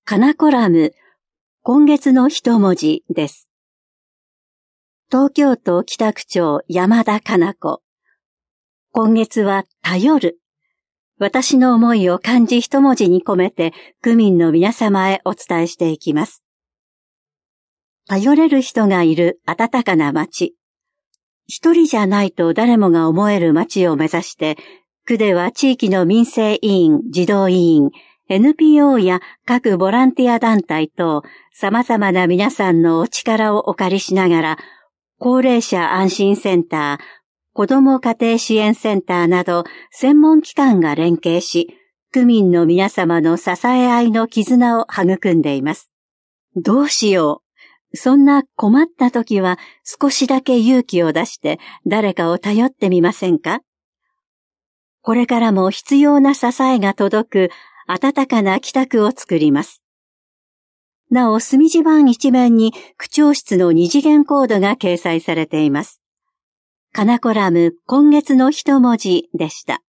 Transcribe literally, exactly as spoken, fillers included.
かなコラム、今月の一文字です。東京都北区長山田かな子。今月は頼る。私の思いを漢字一文字に込めて区民の皆様へお伝えしていきます。頼れる人がいる温かな町。一人じゃないと誰もが思える町を目指して、区では地域の民生委員、児童委員、エヌピーオー や各ボランティア団体等、様々な皆さんのお力をお借りしながら、高齢者安心センター、子ども家庭支援センターなど、専門機関が連携し、区民の皆様の支え合いの絆を育んでいます。どうしよう。そんな困った時は少しだけ勇気を出して誰かを頼ってみませんか？これからも必要な支えが届く温かな北区を作ります。なお、隅地版一面に区長室の二次元コードが掲載されています。かなコラム今月の一文字でした。